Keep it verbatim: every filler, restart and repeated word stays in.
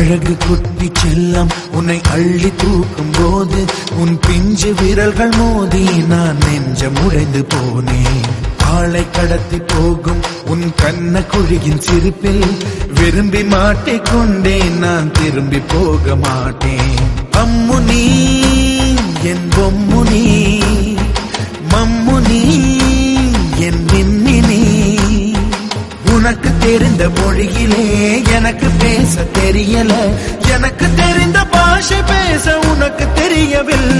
அழகு குட்டி செல்லம் உன்னை அள்ளி தூக்கும் போது உன் பிஞ்சு விரல்கள் மோதி நான் நெஞ்சம் உடைந்து போனேன். ஆளை கடத்தி போகும் உன் கண்ண குழியின் சிரிப்பில் விரும்பி மாட்டிக்கொண்டேன், நான் திரும்பி போக மாட்டேன். அம்மு நீ என் பொம்மு நீ, மம்மு நீ என் மின்னி நீ. உனக்கு தெரிந்த மொழியிலே எனக்கு பேச தெரியல, எனக்கு தெரிந்த பாஷை பேச உனக்கு தெரியவில்லை.